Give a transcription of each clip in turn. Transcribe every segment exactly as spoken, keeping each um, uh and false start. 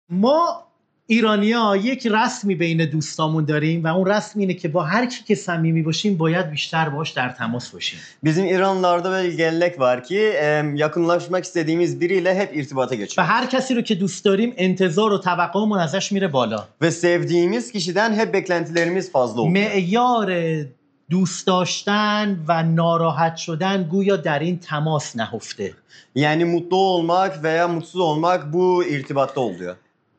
ما ایرانی‌ها یک رسمی بین دوستامون داریم و اون رسم اینه که با هر کی که صمیمی باشیم باید بیشتر باهاش در تماس باشیم. Bizim İranlılarda böyle gelenek var ki yakınlaşmak istediğimiz biriyle hep irtibata و geçiyoruz. هر کسی رو که دوست داریم انتظار و توقعمون ازش میره بالا. Ve sevdiğimiz kişiden hep beklentilerimiz fazla oluyor. معیار دوست داشتن و ناراحت شدن گویا در این تماس نهفته. Yani mutlu olmak veya mutsuz olmak bu irtibatta oluyor.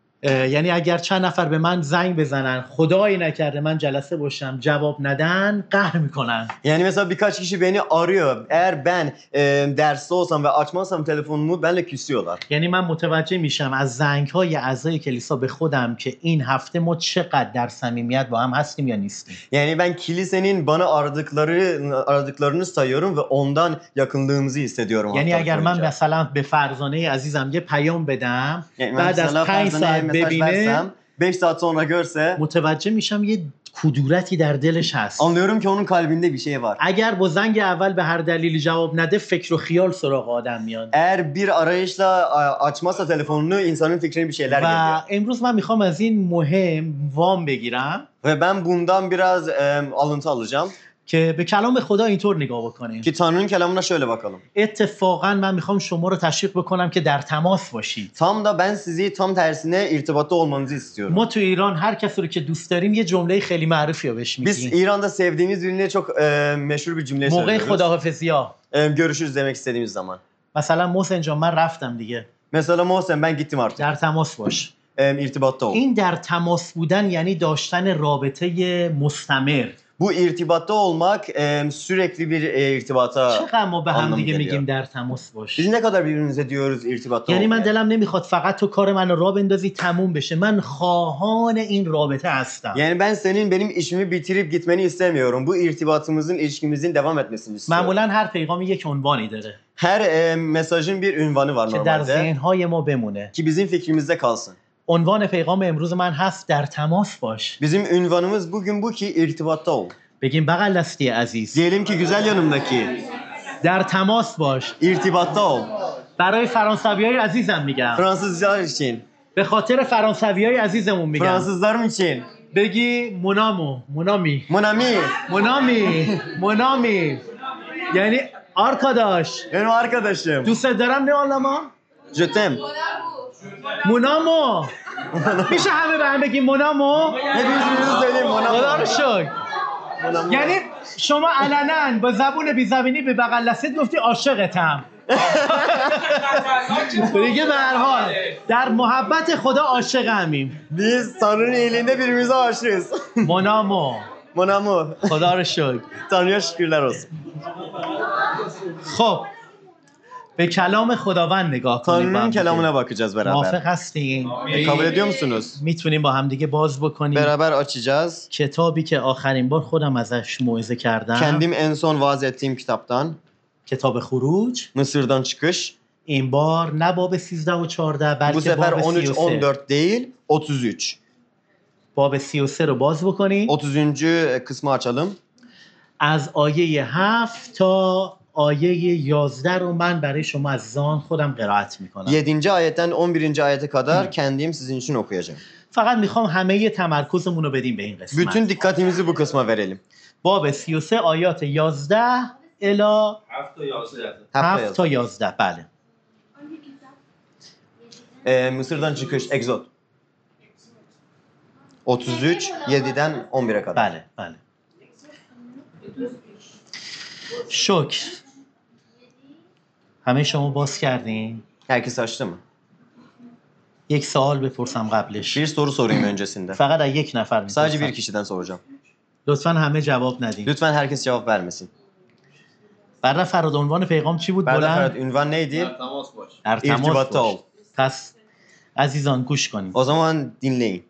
یعنی اگر چند نفر به من زنگ بزنن خدایی نکرده من جلسه باشم جواب ندن قهر میکنن. Yani mesela birkaç kişi beni arıyor. Eğer ben e, derste olsam ve açmazsam telefonumu benimle küsüyorlar. یعنی من متوجه میشم از زنگ‌های اعضای کلیسا به خودم که این هفته ما چقدر در صمیمیت با هم هستیم یا نیستیم. Yani ben kilisenin bana aradıkları aradıklarını sayıyorum ve ondan yakınlığımızı hissediyorum. یعنی اگر من مثلا به فرزانه عزیزم یه پیام بدم yani بعد از پنج ساعت ببینه beş saat sonra görse متوجه میشم یه کدورتی در دلش هست. anlıyorum ki onun kalbinde bir şey var. اگر با زنگ اول به هر دلیلی جواب نده فکر و خیال سراغ آدم میاد. Eğer bir arayışla açmazsa telefonunu insanın fikrine bir şeyler geliyor. و امروز من میخوام از این مهم وام بگیرم ve ben bundan biraz e, alıntı alacağım. که به کلام خدا اینطور نگاه بکنیم. Ki Tanrı'nın kelamına şöyle bakalım. اتفاقا من میخوام شما رو تشویق بکنم که در تماس باشید. Tam da ben sizi tam tersine irtibatta olmanızı istiyorum. ما تو ایران هر کسی رو که دوست داریم یه جمله خیلی معروفی رو بهش Biz میگیم. İran'da sevdiğimiz birine çok e, meşhur bir cümle موقع söylüyoruz. خداحافظی‌ها. E, görüşürüz demek istediğimiz zaman. مثلا محسن جان من رفتم دیگه. Mesela Mohsen ben gittim artık. در تماس باش. E, irtibatta ol. این در تماس بودن یعنی داشتن رابطه مستمر. Bu irtibatta olmak e, sürekli bir e, irtibata چقدر ما به هم anlamı دیگه geliyor. میگیم در تماس باش. Biz ne kadar birbirimize diyoruz irtibatta یعنی من olmaya. دلم نمیخواد فقط تو کار منو راه بندازی تموم بشه. من خواهان این رابطه هستم. Yani ben senin benim işimi bitirip gitmeni istemiyorum. Bu irtibatımızın, ilişkimizin devam etmesini istiyorum. معمولا هر پیغامی یک عنوانی داره Her e, mesajın bir ünvanı var که در normalde. ذهن‌های ما بمونه. Ki bizim fikrimizde kalsın. عنوان پیغام امروز من هست در تماس باش. Bizim ünvanımız bugün bu ki irtibatta ol. بگیم بغل دستی عزیز. Diyelim ki güzel yanımdaki در تماس باش. irtibatta ol. برای فرانسویای عزیزم میگم. Fransızlar için, به خاطر فرانسویای عزیزمون میگم. Fransızlarım için. بگی مونامو، مونامی. Mon ami, مونامی، مونامی. یعنی آرکاداش. benim arkadaşım. دوست دارم نه آلاما؟ Je t'aime. مونامو. میشه همه به هم بگیم مونامو؟ Hepiniz birbirinizi söyleyin mon ami. خدا رو شکر. Mon ami. یعنی شما علنا با زبون بی‌زبونی به بغل دستت گفتی عاشقتم. دیگه به هر حال در محبت خدا عاشق همیم. Biz Tanrı'nın iyiliğinde birbirimize aşığız. مونامو. Mon amour. خدا رو شکر. Tanrı'ya şükürler olsun. خب به کلام خداوند نگاه کنیم. Tanrı'nın kelamına bakacağız موافق beraber. هستین؟ E, kabul ediyor musunuz? میتونیم با هم دیگه باز بکنیم. Beraber açacağız. کتابی که آخرین بار خودم ازش موعظه کردم. Kendim en son vaaz ettiğim kitaptan. کتاب خروج. Mısır'dan çıkış. این بار نه باب سیزده و چهارده Bu بلکه sefer باب on üç سی و on سه. dört değil otuz üç. باب سی و سه رو باز بکنیم. otuzuncu kısmı açalım. از آیه هفت تا آیه یازده رو من برای شما از زان خودم قرائت میکنم. yedinci ayetten on birinci ayete kadar kendim sizin için okuyacağım. فقط میخوام همه تمرکزمون رو بدیم به این قسمت. Bütün dikkatimizi bu kısma verelim. باب سی و سه آیات یازده الی هفت تا یازده. بله. Ee, Mısır'dan çıkış Exod. otuz üç yediden on bire kadar. بله بله. شکر. همه شما باز کردین؟ Herkes açtı mı? یک سوال بپرسم قبلش. Bir soru sorayım öncesinde. فقط از یک نفر Sadece bir میپرسم. kişiden soracağım. لطفا همه جواب ندین. Lütfen herkes cevap vermesin. برای فراد عنوان پیغام چی بود؟ Berda Ferhat بلند. ünvan neydi? در تماس ارتباطta باش. ol. پس عزیزان گوش کنید. O zaman dinleyin.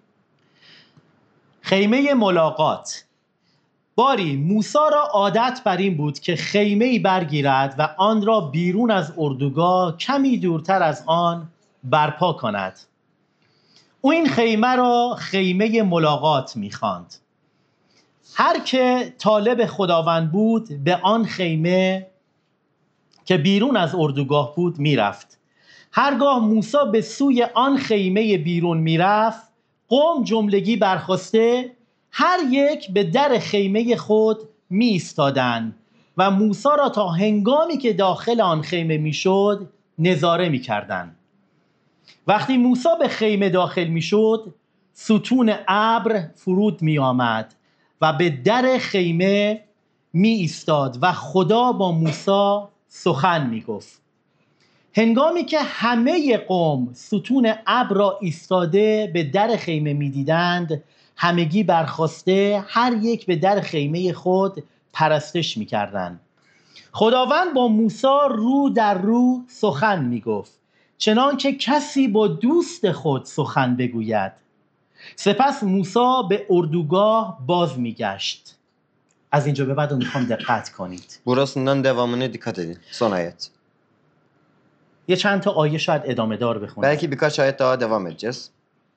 خیمه ملاقات. باری موسی را عادت بر این بود که خیمه‌ای برگیرد و آن را بیرون از اردوگاه کمی دورتر از آن برپا کند. او این خیمه را خیمه ملاقات می‌خواند. هر که طالب خداوند بود به آن خیمه که بیرون از اردوگاه بود میرفت. هرگاه موسی به سوی آن خیمه بیرون میرفت، قوم جملگی برخاسته هر یک به در خیمه خود می ایستادند و موسی را تا هنگامی که داخل آن خیمه میشد نظاره می کردند. وقتی موسی به خیمه داخل می شد، ستون ابر فرود می آمد و به در خیمه می ایستاد و خدا با موسی سخن می گفت. هنگامی که همه قوم ستون ابر را ایستاده به در خیمه می دیدند، همگی برخاسته هر یک به در خیمه خود پرستش می کردند. خداوند با موسی رو در رو سخن می گفت، چنان که کسی با دوست خود سخن بگوید. سپس موسی به اردوگاه باز می گشت. از اینجا به بعد رو میخوام دقت کنید. Burasından devamını dikkat edin. Son ayet. یه چند تا آیه شاید ادامه دار بخونم. Belki birkaç ayet daha devam edeceğiz.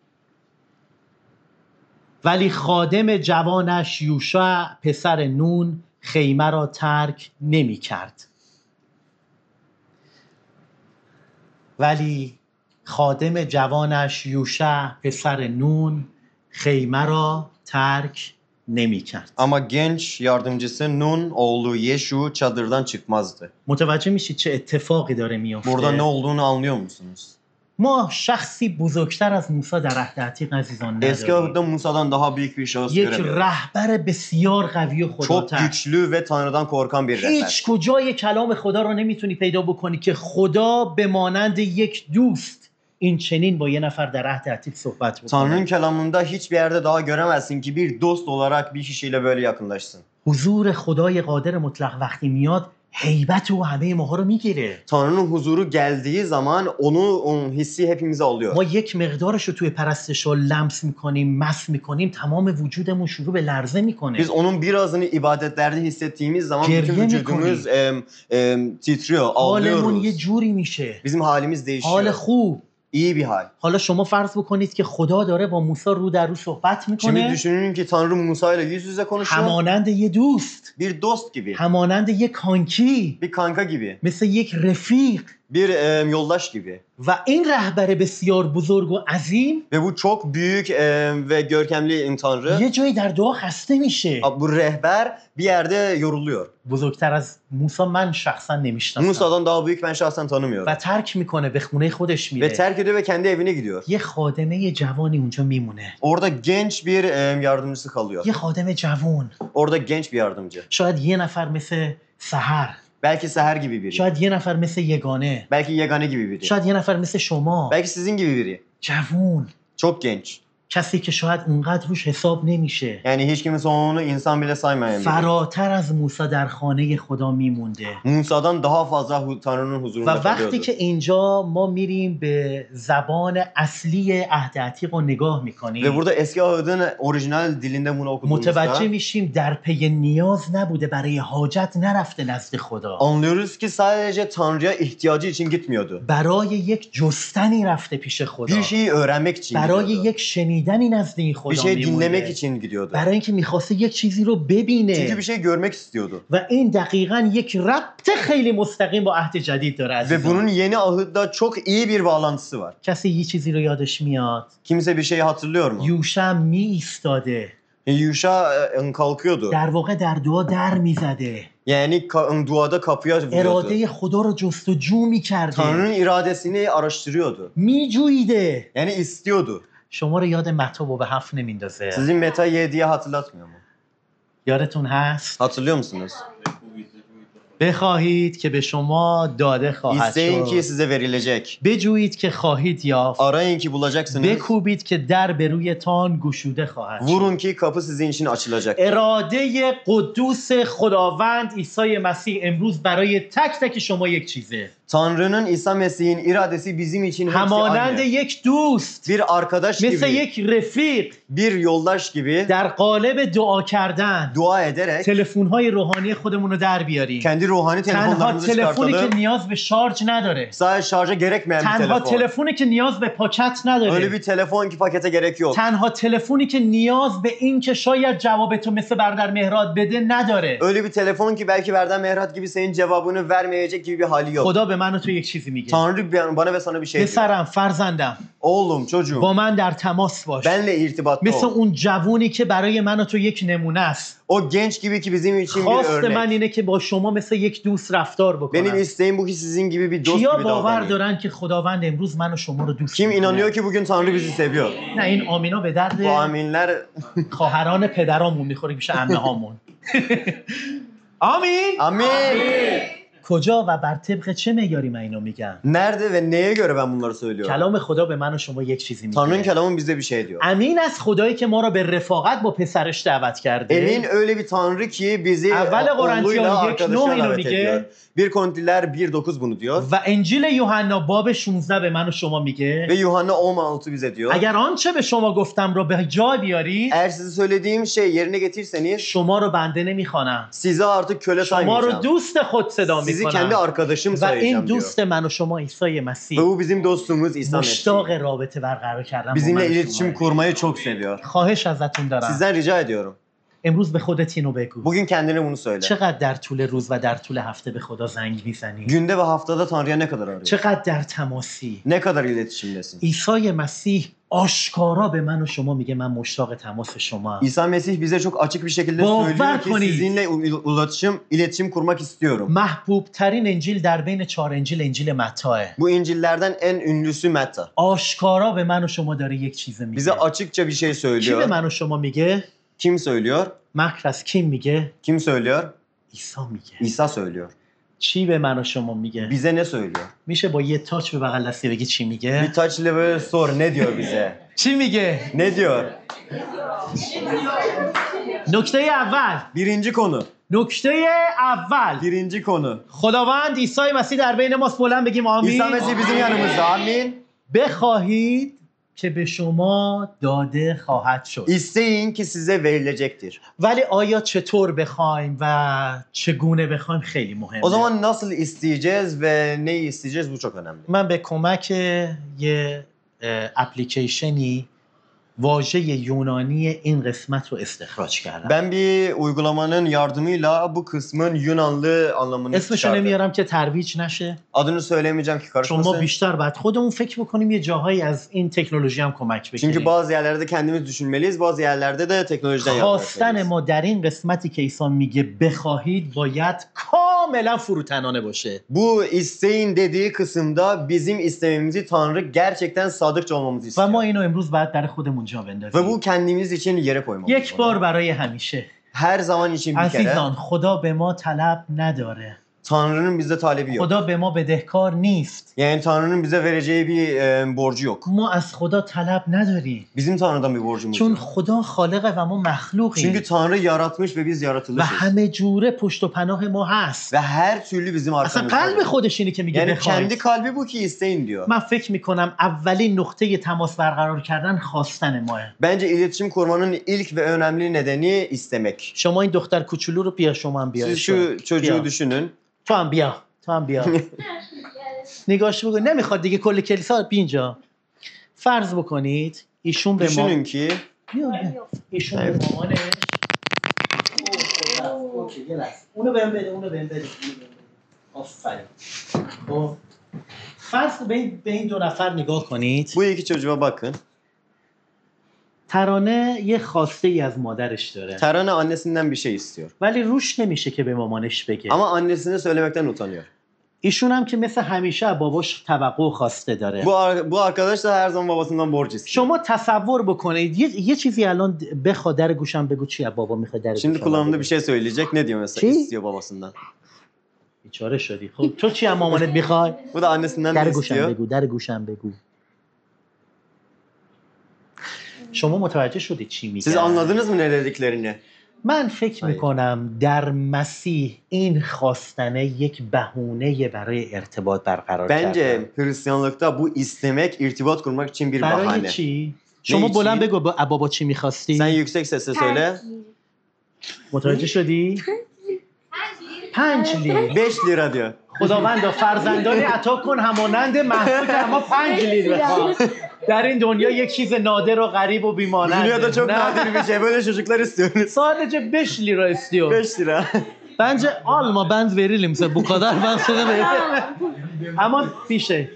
ولی خادم جوانش یوشع پسر نون خیمه را ترک نمی کرد. ولی خادم جوانش یوشع پسر نون خیمه را ترک نمی کرد. Ama genç yardımcısı Nun oğlu Yeşu çadırdan çıkmazdı. متوجه میشید چه اتفاقی داره Burada ne میفته؟ olduğunu anlıyor musunuz? ما شخصی بزرگتر از موسی در عهد عتیق عزیزان Eski نداریم. ahıtta Musa'dan daha büyük bir şahıs یک göremiyoruz. رهبر بسیار قوی و Çok خداتر. güçlü ve Tanrı'dan korkan bir rehber. هیچ کجای کلام خدا رو نمیتونی پیدا بکنی که خدا به مانند یک دوست این چنین با یه نفر در عهد عتیق صحبت Tanrı'nın بکنه. kelamında hiçbir yerde daha göremezsin ki bir dost olarak bir kişiyle böyle yakınlaşsın. حضور خدای قادر مطلق وقتی میاد هیبت او همه ماها رو میگیره. Tanrı'nın huzuru geldiği zaman onu onun hissi hepimize alıyor. ما یک مقدارش رو توی پرستش ها لمس میکنیم، مس میکنیم، تمام وجودمون شروع به لرزه میکنه. Biz onun birazını ibadetlerde hissettiğimiz zaman bütün Geriye mi vücudumuz em, em, titriyor, حالمون یه ağlıyoruz. جوری میشه. Bizim halimiz حال değişiyor. خوب. İyi bir hal. حالا شما فرض بکنید که خدا داره با موسی رو در رو صحبت Şimdi میکنه düşünün ki Tanrı Musa ile yüz yüze konuşuyor. همانند یه دوست، Bir dost gibi, همانند یک کانکی، bir kanka gibi, مثل یک رفیق. bir em, yoldaş gibi. و این رهبر بسیار بزرگ و عظیم Ve bu çok büyük em, ve görkemli Tanrı. یه جایی در دعا خسته میشه. Bu rehber bir yerde yoruluyor. بزرگتر از موسی من شخصا نمیشناسم Musa'dan daha büyük ben şahsen tanımıyorum. و ترک میکنه به خونه خودش Ve میره. terk ediyor ve kendi evine gidiyor. یه خادمه جوانی اونجا میمونه. Orada genç bir em, yardımcısı kalıyor. یه خادم جوان. Orada genç bir yardımcı. شاید یه نفر مثل سحر. Belki Seher gibi biri. شاید یه نفر مثل یگانه. Belki Yegane gibi biri. شاید یه نفر مثل شما. Belki sizin gibi biri. جوون. Çok genç. کسی که شاید اونقدر روش حساب نمیشه. Yani hiç kimse onu insan bile saymayan biri. فراتر از موسی در خانه خدا میمونده. Musa'dan daha fazla hu- Tanrı'nın و huzurunda وقتی kalıyordu. که اینجا ما میریم به زبان اصلی عهد عتیق رو نگاه Ve میکنیم burada eski ahıdın orijinal dilinde bunu okuduğumuzda متوجه میشیم در پی نیاز نبوده، برای حاجت نرفته نزد خدا، anlıyoruz ki sadece Tanrı'ya ihtiyacı için gitmiyordu. برای یک جستنی رفته پیش خدا، Bir şeyi öğrenmek için برای gidiyordu. یک شنیدنی نزد این Bir خدا şey dinlemek میمونده، için gidiyordu. برای اینکه میخواسته یک چیزی رو Çünkü ببینه. bir şey görmek istiyordu. و این دقیقاً یک ربط خیلی مستقیم با عهد جدید داره Ve bunun عزیزان. yeni ahıtta çok iyi bir bağlantısı var. کسی یه چیزی رو یادش میاد؟ Kimse bir şeyi hatırlıyor mu? یوشع می ایستاده، Yuşa e, kalkıyordu. در واقع در دعا در میزده، Yani ka- duada kapıya vuruyordu. اراده خدا رو جستجو میکرده، Tanrı'nın iradesini araştırıyordu. میجویده. Yani istiyordu. شما رو یاد متی و به هفت نمیندازه؟ Sizin Meta yediye hatırlatmıyor mu? یادتون هست؟ Hatırlıyor musunuz? بخواهید که به شما داده خواهد İsteyin ki شد، size verilecek. بجویید که خواهید یافت، Arayın ki bulacaksınız. بکوبید که در به رویتان گشوده خواهد شد. Vurun ki kapı sizin için açılacak. اراده قدوس خداوند عیسی مسیح امروز برای تک تک شما یک چیزه، Tanrı'nın İsa Mesih'in iradesi bizim için hepsi همانند aynı. یک دوست، Bir arkadaş مثل gibi, یک رفیق bir yoldaş gibi در قالب دعا کردن dua ederek تلفن‌های روحانی خودمون رو در بیاریم. kendi ruhani تنها telefonlarımızı تلفنی که çıkartalım. نیاز به شارژ نداره، Sadece şarja gerekmeyen bir تنها telefon. تلفنی که نیاز به پاکت Öyle نداره، bir telefon ki pakete gerek yok. تنها تلفنی که نیاز به این که شاید جواب تو مثل برادر مهراد بده نداره. Öyle bir telefon ki belki Verden Mehrat gibi senin cevabını vermeyecek gibi bir hali yok. خدا به من و تو یک چیزی میگه. Tanrı bana ve sana bir şey diyor. پسرم، فرزندم، Oğlum, çocuğum. با من در تماس باش. Benle irtibatta مثل ol. اون جوونی که برای من و تو یک نمونه است. O genç gibi ki bizim için bir خواست من örnek. اینه که با شما مثل یک دوست رفتار Benim بکنم. isteğim bu ki sizin gibi bir dost کیا gibi باور davranayım. دارن که خداوند امروز من و شما رو دوست Kim inanıyor می‌کنه؟ ki bugün Tanrı bizi seviyor? نه این آمینا به درد Bu aminler خواهران پدرامون میخوره، میشه عمه هامون. آمین. Amin. کجا و بر طبق چه معیاری من اینو میگم؟ Nerede ve neye göre ben bunları söylüyorum? کلام خدا به من و شما یک چیزی Tanrı'nın میگه. kelamı bize bir şey diyor. امین از خدایی که ما رو به رفاقت با پسرش دعوت کرده. Emin öyle bir Tanrı ki bizi اول oğluyla قرنتیان یک نه arkadaşına اینو davet میگه ediyor. bir Korintiler bir dokuz bunu diyor. و انجیل یوحنا باب شانزده به من و شما میگه Ve Yuhanna on altı bize diyor. اگر آنچه به شما گفتم رو به جا بیاری Eğer size söylediğim şey yerine getirseniz شما رو بنده نمیخوانم، sizi artık köle شما رو saymayacağım. دوست خود صدا Sizi kendi میکنم. arkadaşım و این sayacağım diyor. دوست من و شما عیسی Ve مسیح bu bizim dostumuz İsa مشتاق Mesih. رابطه برقرار کردن با Bizimle من و iletişim شما. kurmayı çok seviyor. خواهش ازتون دارم Sizden rica ediyorum. امروز به خودت اینو بگو. Bugün kendine bunu söyle. چقدر در طول روز و در طول هفته به خدا زنگ میزنی؟ Günde ve haftada Tanrı'ya ne kadar arıyor? چقدر در تماسی؟ Ne kadar iletişimdesin? عیسی مسیح آشکارا به من و شما میگه من مشتاق تماس شما. İsa Mesih bize çok açık bir şekilde Bavar söylüyor ki konid. sizinle u- iletişim iletişim kurmak istiyorum. محبوب ترین انجیل در بین چهار انجیل انجیل متاه. Bu İncil'lerden en ünlüsü Metta. آشکارا به من و شما داره یک چیز میگه. Bize açıkça bir şey کی به söylüyor. من و شما میگه؟ Kim söylüyor? مکر از کی میگه؟ Kim söylüyor? عیسی میگه. İsa söylüyor. چی به من و شما میگه؟ Bize ne söylüyor? میشه با یه تاچ به بغل دستی بگی چی میگه؟ Bir taç ile böyle sor ne diyor bize? چی میگه؟ Ne diyor? نکته اول Birinci konu. نکته اول Birinci konu. خداوند عیسی مسیح در بین ماست. بلند بگیم آمین. İsa Mesih bizim yanımızda. Amin. بخواهید که به شما داده خواهد شد. İsteyin ki size verilecektir. ولی آیا چطور بخوایم و چگونه بخوایم خیلی مهمه. O zaman nasıl isteyeceğiz ve neyi isteyeceğiz bu çok önemli. من به کمک یه اه، اپلیکیشنی واژه یونانی این قسمت رو استخراج کردم. Ben bir uygulamanın yardımıyla bu kısmın Yunanlı anlamını اسمشو çıkardım. نمیارم که ترویج نشه. Adını söylemeyeceğim ki چون ما karışmasın. بیشتر باید خودمون فکر بکنیم یه جاهایی از این تکنولوژی هم کمک بگیریم. Çünkü bazı yerlerde kendimiz düşünmeliyiz, bazı yerlerde de teknolojiden yardım خواستن etmeliyiz. ما در این قسمتی که عیسی میگه بخواهید باید کاملا فروتنانه باشه. Bu isteyin dediği kısımda bizim istememizi Tanrı gerçekten sadıkça olmamızı و istiyor. ما اینو امروز باید در خودمون جا Ve بندازیم. bu kendimiz için yere koymamız. یک بار برای همیشه. Her zaman için bir kere عزیزان خدا به ما طلب نداره. Tanrı'nın bizde talebi yok. خدا به ما بدهکار نیست. Yani Tanrı'nın bize vereceği bir e, borcu yok. ما از خدا طلب نداریم. Bizim Tanrı'dan bir borcumuz چون yok. خدا خالقه و ما مخلوقیم. Çünkü Tanrı yaratmış ve biz و yaratılmışız. همه جوره پشت و پناه ما هست. Ve her türlü bizim اصلا arkamızda. قلب خودش اینه که میگه Yani بخواید. kendi kalbi bu ki isteyin diyor. من فکر میکنم اولین نقطه تماس برقرار کردن خواستن ماه. Bence iletişim kurmanın ilk ve önemli nedeni istemek. شما این دختر کوچولو رو بیا شما هم بیا. Siz şu çocuğu بیا. düşünün. تو هم بیا. تو هم بیا. نگاش بکن. نمیخواد دیگه کل کلیسا بیا اینجا. فرض بکنید ایشون به ما Düşünün ki بیا بیا. ایشون به مامانش اوکی یه لحظه. اونو بهم بده اونو بهم بده. آفرین. خب فرض به این به این دو نفر نگاه کنید. bu iki çocuğa bakın. ترانه یه خواسته ای از مادرش داره. Tarana annesinden bir şey istiyor. ولی روش نمیشه که به مامانش بگه. Ama annesine söylemekten utanıyor. ایشون هم که مثل همیشه از باباش توقع و خواسته داره. Bu ar- bu arkadaş da her zaman babasından borç istiyor. شما تصور بکنید یه, یه چیزی الان بخوا در گوشم بگو چی از بابا میخواد در Şimdi گوشم kulağımda بگو. bir şey söyleyecek. Ne diyor mesela? Ki? İstiyor babasından. بیچاره شدی. خب تو چی از مامانت میخوای؟ Bu da annesinden در ne گوشم istiyor? بگو در گوشم بگو. شما متوجه شدید چی میگم؟ Siz anladınız mı ne dediklerini? من فکر hayır. میکنم در مسیح این خواستنه یک بهونه برای ارتباط برقرار کردن. Bence Hristiyanlıkta bu istemek, irtibat kurmak için bir برای bahane. چی؟ شما چی؟ بلند بگو با بابا چی میخواستی؟ Sen yüksek sesle söyle. متوجه شدی؟ پنج لیر. beş lira diyor. خداوندا فرزندانی عطا کن همانند محبوب که اما پنج لیر بخواد. در این دنیا یک چیز نادر و غریب و Bu بیمانند. dünyada çok nadir bir şey. Böyle çocuklar istiyoruz. sadece beş lira istiyor. beş lira. Bence alma, ben verelim size bu kadar, ben size veririm. Ama bir şey.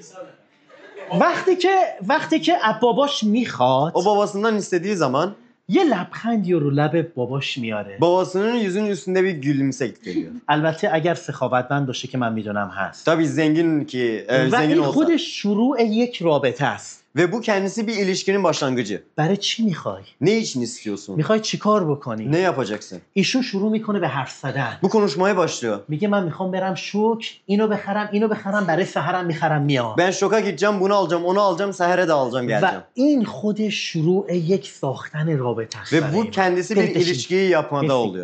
وقتی که وقتی که از باباش میخواد O babasından istediği zaman یه لبخندی رو لب باباش میاره. babasının yüzünün üstünde bir gülümsek geliyor. البته اگر سخاوتمند باشه که من میدونم هست. Tabii zengin ki e, و zengin این olsa. خودش شروع یک رابطه است. Ve bu kendisi bir ilişkinin başlangıcı. برای چی میخوای؟ Ne için istiyorsun? میخوای چیکار بکنی؟ Ne yapacaksın? ایشون شروع میکنه به حرف زدن. Bu konuşmaya başlıyor. میگه من میخوام برم شوک، اینو بخرم، اینو بخرم، برای سحرم میخرم میام. Ben şoka gideceğim, bunu alacağım, onu alacağım, sehere de alacağım, و geleceğim. این خودش شروع یک ساختن رابطه است. Ve bu kendisi bir ilişkiyi yapmada oluyor.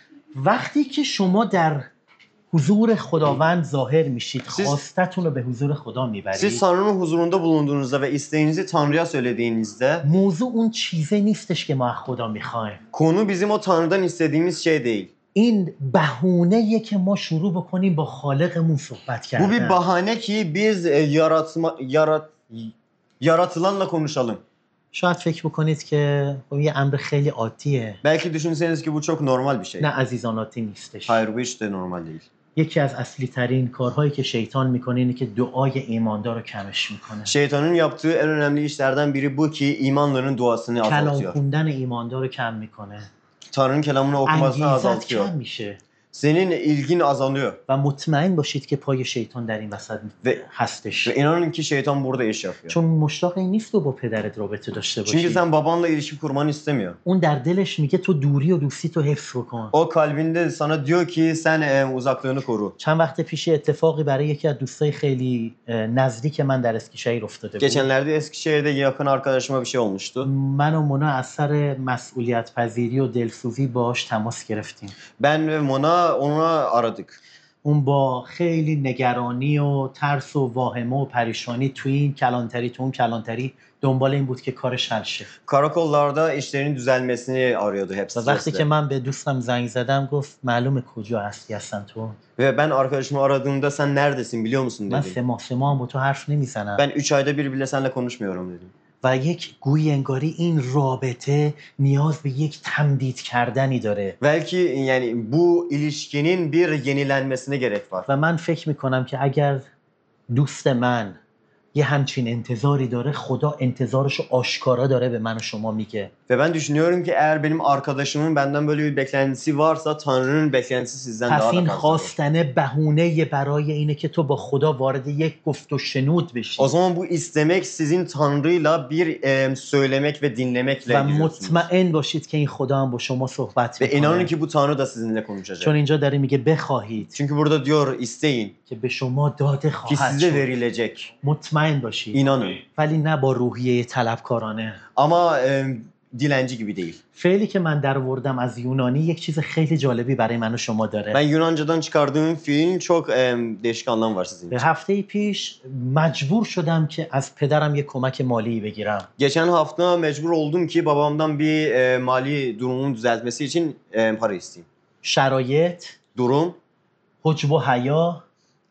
وقتی که شما در حضور خداوند ظاهر میشید، Siz- خواستتون رو به حضور خدا Siz میبرید. Tanrı'nın huzurunda bulunduğunuzda ve isteğinizi Tanrı'ya söylediğinizde موضوع اون چیزه نیستش که ما از خدا میخوایم. konu bizim o Tanrı'dan istediğimiz şey değil. این بهونه‌ایه که ما شروع بکنیم با خالقمون صحبت Bu bir کردن. bahane ki biz e, yaratma, yarat, yaratılanla konuşalım. شاید فکر بکنید که خب یه امر خیلی عادیه. Belki düşünseniz ki bu çok normal bir şey. نه عزیزان، عادی نیستش. Hayır, bu hiç de normal değil. یکی از اصلی ترین کارهایی که شیطان میکنه اینه که دعای ایماندار رو کمش میکنه. Şeytanın yaptığı en önemli işlerden biri bu ki imanların duasını کلام azaltıyor. خوندن ایماندار رو کم میکنه. Tanrı'nın kelamını okumasını انگیزت azaltıyor. کم میشه. Senin ilgin azalıyor. و مطمئن باشید که پای شیطان در این وسط و- هستش. Ve inanın ki şeytan burada iş yapıyor. چون مشتاق این نیست تو با پدرت رابطه داشته Çünkü باشی. sen babanla ilişki kurmanı istemiyor. اون در دلش میگه تو دوری و دوستی تو حفظ بکن. O kalbinde sana diyor ki sen e, uzaklığını koru. چند وقت پیش اتفاقی برای یکی از دوستای خیلی اه، نزدیک من در اسکیشهیر افتاده بود. Geçenlerde Eskişehir'de yakın arkadaşıma bir şey olmuştu. من و مونا از سر مسئولیت پذیری و دلسوزی باش تماس گرفتیم. Ben ve Mona ona aradık. اون با خیلی نگرانی و ترس و واهمه و پریشانی توی این کلانتری تو اون کلانتری دنبال این بود که کارش حل شه. Karakollarda işlerinin düzelmesini arıyordu hep و وقتی که stresle. من به دوستم زنگ زدم گفت معلومه کجا هستی اصلا تو. Ve ben arkadaşımı aradığımda sen neredesin biliyor musun من dedim. سه ماه سه ماه هم با تو حرف نمیزنم. Ben üç ayda bir bile seninle konuşmuyorum dedim. و یک گویی انگاری این رابطه نیاز به یک تمدید کردنی داره. Belki yani bu ilişkinin bir yenilenmesine gerek var. و من فکر میکنم که اگر دوست من یه همچین انتظاری داره، خدا انتظارشو آشکارا داره به من و شما میگه. Ve ben düşünüyorum ki eğer benim arkadaşımın benden böyle bir beklentisi varsa Tanrı'nın beklentisi sizden پس daha da این fazla. خواستنه بهونه برای اینه که تو با خدا وارد یک گفت و شنود بشی. O zaman bu istemek sizin Tanrı'yla bir e, söylemek ve dinlemekle و giriyorsunuz. مطمئن باشید که این خدا هم با شما صحبت Ve inanın میکنه. ki bu Tanrı da sizinle چون konuşacak. اینجا داره میگه بخواهید Çünkü burada diyor isteyin که به شما داده ki خواهد size شد. verilecek. مطمئن باشید. İnanın. ولی نه با روحیه طلبکارانه. Ama e, dilenci gibi değil. فعلی که من در وردم از یونانی یک چیز خیلی جالبی برای من و شما داره. Ben Yunancadan çıkardığım fiilin çok e, değişik anlam var sizin به için. هفته پیش مجبور شدم که از پدرم یک کمک مالی بگیرم. Geçen hafta mecbur oldum ki babamdan bir e, mali durumumun düzeltmesi için e, para isteyeyim. شرایط، Durum, حجب و حیا،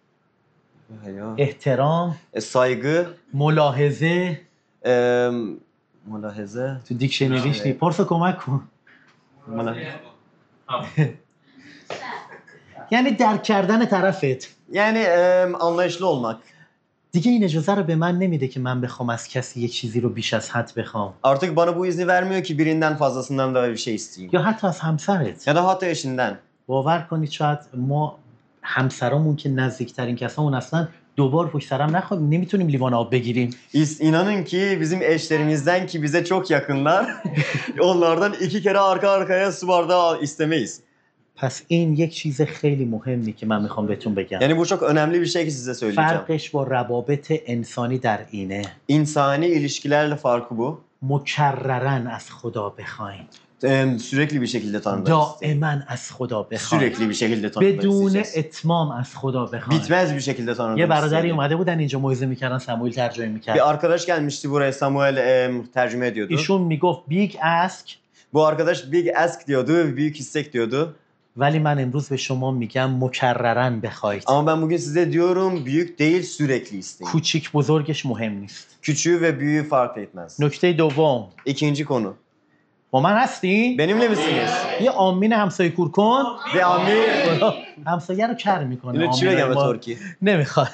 احترام، e, saygı, ملاحظه. e, mulahaze, تو دیکشنریش نی پرسو کمک کن. یعنی درک کردن طرفت. yani e, anlayışlı olmak. دیگه این اجازه رو به من نمیده که من بخوام از کسی یک چیزی رو بیش از حد بخوام. Artık bana bu izni vermiyor ki birinden fazlasından da bir şey isteyeyim. یا حتی از همسرت. Ya da hatta eşinden. باور کنید شاید ما همسرامون که نزدیکترین کسامون اصلا دوبار پشت سرم نخواهیم، نمیتونیم لیوان آب بگیریم. İs- İnanın ki bizim eşlerimizden ki bize çok yakınlar onlardan iki kere arka arkaya su bardağı istemeyiz. پس این یک چیز خیلی مهمی که من میخوام بهتون بگم. Yani bu çok önemli bir şey ki size söyleyeceğim. فرقش با روابط انسانی در اینه. İnsani ilişkilerle farkı bu. مکررن از خدا بخواین. Ee, sürekli bir şekilde Tanrı'dan isteyin. دائما از خدا بخواین. Sürekli bir şekilde Tanrı'dan بدون isteyeceğiz. اتمام از خدا بخواین. Bitmez bir şekilde یه Tanrı'dan برادری isteyin. اومده بودن اینجا موعظه میکردن، سموئیل ترجمه میکرد. Bir arkadaş gelmişti buraya, Samuel e, tercüme ediyordu. ایشون میگفت بیگ اسک. Bu arkadaş big ask diyordu, büyük istek diyordu. ولی من امروز به شما میگم مکررن بخواید. Ama ben bugün size diyorum büyük değil sürekli isteyin. کوچیک بزرگش مهم نیست. Küçüğü ve büyüğü fark etmez. نکته دوم، İkinci konu. با من هستی؟ Benimle misiniz? یه آمین همسایه کور کن. Ve amin. همسایه رو کر میکنه. اینو چی بگم به ترکی؟ نمیخواد.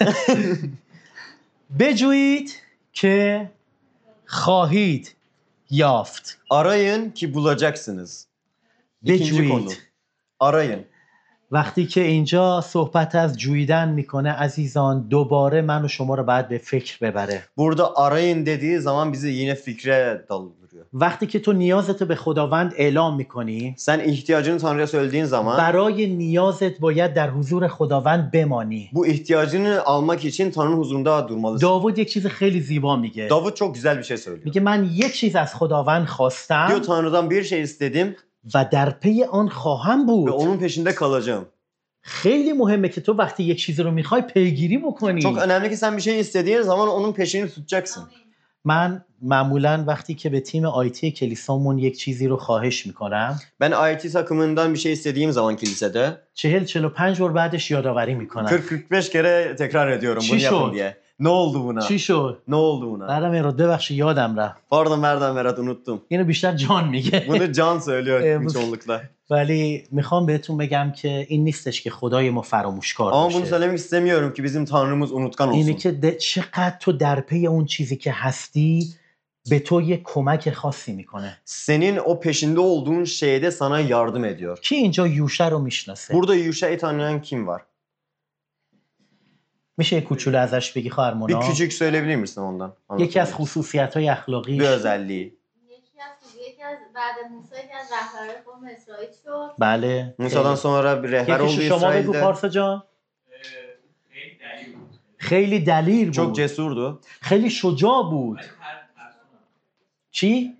بجویید که خواهید یافت. Arayın ki bulacaksınız. İkinci konu. بجویید. Arayın. وقتی که اینجا صحبت از جویدن میکنه عزیزان دوباره من و شما رو باید به فکر ببره. Burada arayın dediği zaman bizi yine fikre daldırıyor. وقتی که تو نیازتو به خداوند اعلام میکنی Sen ihtiyacını Tanrı'ya söylediğin zaman برای نیازت باید در حضور خداوند بمانی. bu ihtiyacını almak için Tanrı'nın huzurunda durmalısın. داوود یک چیز خیلی زیبا میگه. Davut çok güzel bir şey söylüyor. میگه من یک چیز از خداوند خواستم Diyor Tanrı'dan bir şey istedim و در پی آن خواهم ve بود. onun peşinde kalacağım. خیلی مهمه که تو وقتی یک چیزی رو میخوای پیگیری بکنی. Çok önemli ki sen bir şey istediğin zaman onun peşini tutacaksın. من معمولا وقتی که به تیم آیتی کلیسامون یک چیزی رو خواهش میکنم Ben I T takımından bir şey istediğim zaman kilisede چهل چهل و پنج بار بعدش یادآوری میکنم. kırk kırk beş kere tekrar ediyorum bunu Çiş yapın ol. diye. Ne oldu buna? چی شد؟ Ne oldu buna? بعدم این رو ببخشید یادم رفت. Pardon Merdan Berat unuttum. اینو بیشتر جان میگه. Bunu Can söylüyor Ee, bu- çoğunlukla. ولی میخوام بهتون بگم که این نیستش که خدای ما فراموشکار Ama bunu باشه. söylemek istemiyorum ki bizim Tanrımız unutkan olsun. اینه که د- چقدر تو در پی اون چیزی که هستی به تو یه کمک خاصی میکنه. Senin o peşinde olduğun şeyde sana yardım ediyor. کی اینجا یوشه رو میشناسه؟ Burada Yuşa'yı tanıyan kim var? میشه یه کوچولو ازش بگی خواهر Bir مونا؟ küçük söyleyebilir misin ondan? یکی از Anlatabilir misin? خصوصیت های اخلاقی Bir özelliği. یکی از یکی از بعد از موسی یکی از رهبران قوم اسرائیل شد. بله. Musa'dan sonra bir rehber oldu یکیشو شما بگو İsrail'de. پارسا جان. خیلی دلیر Çok بود. cesurdu. خیلی شجاع بود. چی؟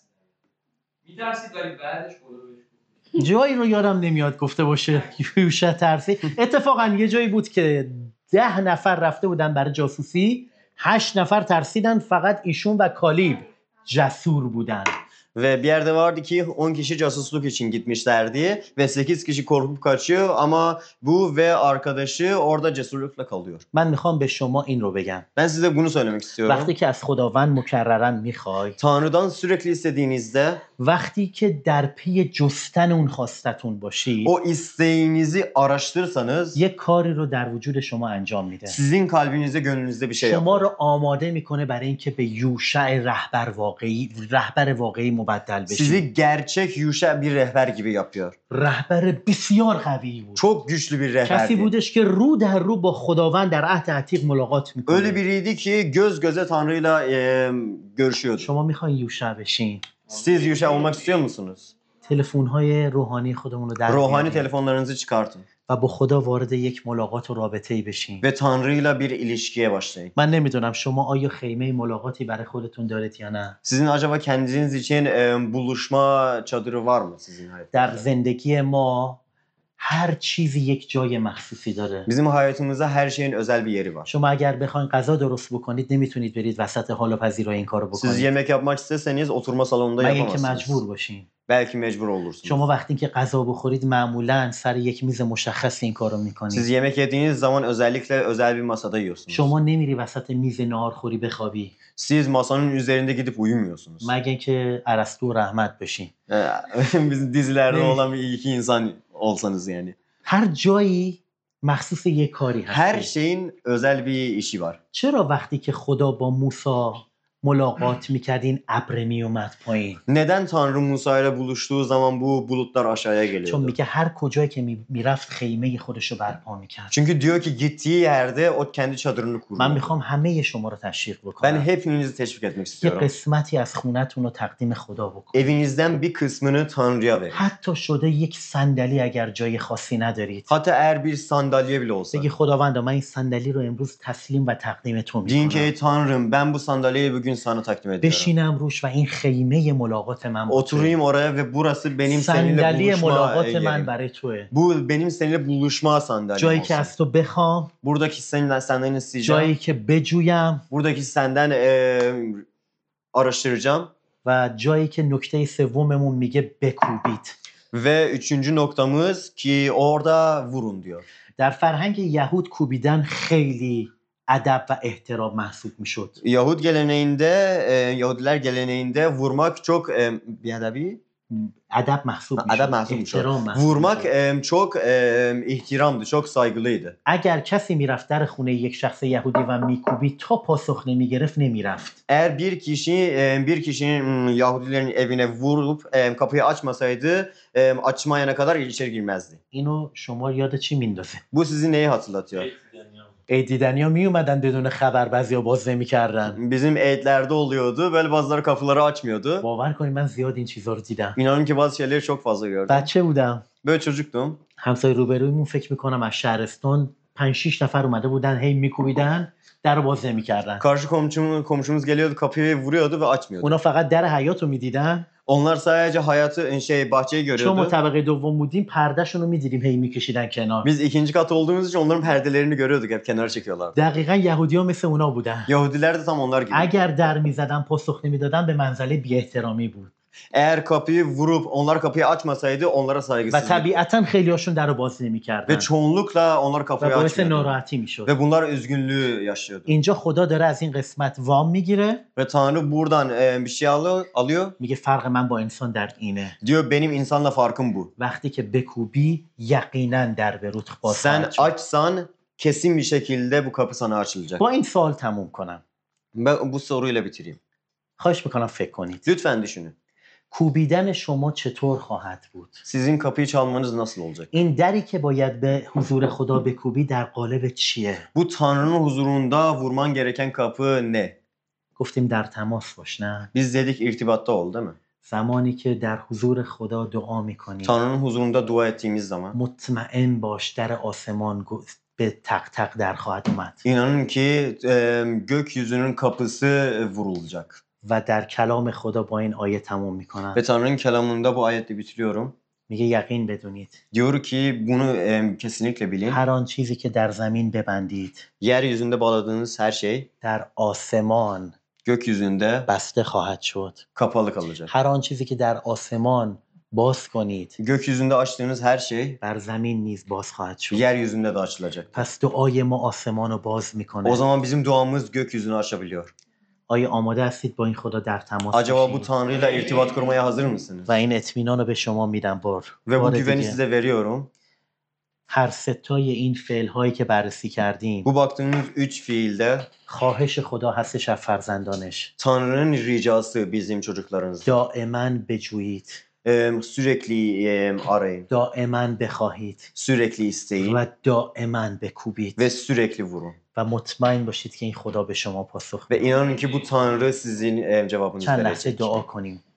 میترسید ولی بعدش خدا بهش گفت. جایی رو یادم نمیاد گفته باشه یوشه ترسی. اتفاقا یه جایی بود که ده نفر رفته بودن برای جاسوسی، هشت نفر ترسیدن، فقط ایشون و کالیب جسور بودن. Ve bir yerde vardı ki on kişi casusluk için gitmişlerdi ve sekiz kişi korkup kaçıyor ama bu ve arkadaşı orada cesurlukla kalıyor. من میخوام به شما این رو بگم. Ben size bunu söylemek istiyorum. وقتی که از خداوند مکررن میخوای، Tanrı'dan sürekli istediğinizde وقتی که در پی جستن اون خواستتون باشی، o isteğinizi araştırsanız یک کاری رو در وجود شما انجام میده. sizin kalbinizde gönlünüzde bir şey شما yapar. رو آماده میکنه برای اینکه به یوشع رهبر واقعی رهبر واقعی مبدل بشی. Sizi gerçek Yuşa bir rehber gibi yapıyor. رهبر بسیار قوی بود. Çok güçlü bir کسی rehberdi. بودش که رو در رو با خداوند در عهد عتیق ملاقات میکنه. Öyle biriydi ki göz göze Tanrı'yla e, görüşüyordu. شما میخواین یوشع بشین، Siz Yuşa olmak istiyor musunuz? تلفن های روحانی خودمون رو در Ruhani بیاریم telefonlarınızı çıkartın و با خدا وارد یک ملاقات و رابطه‌ای بشین. ve Tanrı'yla bir ilişkiye başlayın. من نمیدونم شما آیا خیمه ملاقاتی برای خودتون دارید یا نه. Sizin acaba kendiniz için e, buluşma çadırı var mı sizin hayatınızda? در زندگی ما هر چیزی یک جای مخصوصی داره. Bizim hayatımızda her şeyin özel bir yeri var. شما اگر بخواید غذا درست بکنید نمیتونید برید وسط حال و پذیرایی این کارو Siz بکنید yemek yapmak isteseniz oturma salonunda مگه اینکه yapamazsınız. مجبور باشین. Belki mecbur olursunuz. شما وقتی که غذا بخورید معمولا سر یک میز مشخص این کارو Siz میکنید. yemek yediğiniz zaman özellikle özel bir masada yiyorsunuz. شما نمیری وسط میز ناهارخوری بخوابی Siz masanın üzerinde gidip uyumuyorsunuz. مگه اینکه ارسطو و رحمت بشین. Ee, Bizim dizilerde Ne? olan bir iki insan olsanız yani. هر جایی مخصوص یک کاری Her هست. şeyin özel bir işi var. چرا وقتی که خدا با موسی ملاقات میکردین ابر میومد پایین؟ Neden Tanrı Musa ile buluştuğu zaman bu bulutlar aşağıya چون geliyordu? میگه هر کجایی که می- میرفت خیمه خودش رو برپا میکرد. Çünkü diyor ki gittiği yerde o kendi çadırını من kurdu. میخوام همه شما رو تشویق Ben بکنم hepinizi teşvik etmek یه istiyorum. قسمتی از خونتون رو تقدیم خدا بکن. Evinizden bir kısmını Tanrı'ya verin. حتی شده یک صندلی اگر جای خاصی ندارید Hatta eğer bir sandalye bile olsa. بگی خداوندا من این صندلی رو امروز تسلیم و تقدیم تو Deyin ki ey میکنم Tanrım ben bu sandalyeyi bugün sana takdim ediyorum. بشینم روش و این خیمه ملاقات من با توه. Oturayım oraya ve burası benim seninle صندلی buluşma ملاقات من yerim. برای توه. Bu benim seninle buluşma sandalyem جایی که olsun. از تو بخوام، Buradaki senin, senden isteyeceğim. جایی که بجویم Buradaki senden e, araştıracağım. و جایی که نکته سوممون میگه بکوبید. Ve üçüncü noktamız ki orada vurun diyor. در فرهنگ یهود کوبیدن خیلی ادب و احترام محسوب میشد. Yahud geleneğinde, e, Yahudiler geleneğinde vurmak çok e, biadabi. ادب محسوب Ha, میشد. adab mahsub میشد. احترام محسوب Vurmak میشد. e, çok e, ihtiramdı, çok saygılıydı. اگر کسی میرفت در خونه یک شخص یهودی و میکوبید تا پاسخ نمیگرفت نمیرفت. Eğer bir kişi e, bir kişinin hmm, Yahudilerin evine vurup e, kapıyı açmasaydı e, açmayana kadar içeri girmezdi. اینو شما یاد چی میندازه؟ Bu sizi neyi hatırlatıyor? عیدیدنیا می اومدن بدون خبر بعضیا باز نمیکردن. Bizim eğitlerde oluyordu. Böyle bazıları kapıları açmıyordu. باور کنید من زیاد این چیزا رو دیدم. İnanın ki bazı şeyleri çok fazla gördüm. بچه بودم. Böyle çocuktum. همسایه روبرویمون فکر میکنم از شهرستان پنج شش نفر اومده بودن هی میکوبیدن در رو باز نمیکردن. Karşı komşumuz, komşumuz geliyordu, kapıyı vuruyordu ve açmıyordu. اونا فقط در حیاط رو میدیدن. Onlar sadece hayatı şey bahçeyi چون ما görüyordu. طبقه دوم بودیم پردهشون رو میدیدیم هی میکشیدن کنار. Biz ikinci kat olduğumuz için onların perdelerini görüyorduk, hep kenara çekiyorlardı. دقیقا یهودی‌ها مثل اونا بودن. Yahudiler de tam onlar gibi. اگر در میزدن پاسخ نمیدادن به منزله بی‌احترامی بود. Eğer kapıyı vurup onlar kapıyı açmasaydı onlara و saygısızlık. طبیعتا خیلی‌هاشون در رو باز Ve نمی‌کردن. çoğunlukla onlar و kapıyı باعث açmıyordu. ناراحتی میشد. Ve bunlar üzgünlüğü yaşıyordu. اینجا خدا داره از این قسمت وام میگیره. Ve Tanrı buradan e, bir şey alıyor, alıyor. میگه فرق من با انسان در اینه. Diyor benim insanla farkım bu. وقتی که بکوبی یقینا در به روت باز Sen خواهد شد. açsan kesin bir şekilde bu kapı sana açılacak. با این سوال تموم کنم. Ben bu soruyla bitireyim. خواهش میکنم فکر کنید. Lütfen düşünün. کوبیدن شما چطور خواهد بود؟ Sizin kapıyı çalmanız nasıl olacak? این دری که باید به حضور خدا بکوبی در قالب چیه؟ Bu Tanrı'nın huzurunda vurman gereken kapı ne? گفتیم در تماس باش نه؟ Biz dedik irtibatta ol değil mi? زمانی که در حضور خدا دعا میکنی Tanrı'nın huzurunda dua ettiğimiz zaman مطمئن باش در آسمان گو- به تق تق در خواهد اومد inanın ki e, gökyüzünün kapısı vurulacak. و در کلام خدا با این آیه تموم میکنم. Ve Tanrı'nın kelamında bu ayetle bitiriyorum. میگه یقین بدونید Diyor ki bunu e, kesinlikle bilin. هر آن چیزی که در زمین ببندید Yeryüzünde bağladığınız her şey در آسمان gökyüzünde بسته خواهد شد. kapalı kalacak. هر آن چیزی که در آسمان باز کنید Gökyüzünde açtığınız her şey بر زمین نیز باز خواهد شد. yeryüzünde de açılacak. پس دعای ما آسمان رو باز O میکنه. zaman bizim duamız gökyüzünü açabiliyor. آیا آماده هستید با این خدا در تماس Acaba bu باشید؟ Tanrı'yla irtibat kurmaya hazır mısınız? و این اطمینان رو به شما میدم بار. Ve bu بار güveni دیگه. size veriyorum. هر ستای این فعل هایی که بررسی کردیم Bu baktığınız üç fiilde خواهش خدا هستش از فرزندانش. Tanrı'nın ricası bizim çocuklarınızda. دائما بجویید، Ee, sürekli e, arayın. دائما بخواهید Sürekli isteyin. و دائما بکوبید Ve sürekli vurun. و مطمئن باشید که این خدا به شما پاسخ Ve میده. inanın ki bu Tanrı sizin e, cevabınızı چند لحظه verecek. دعا کنیم.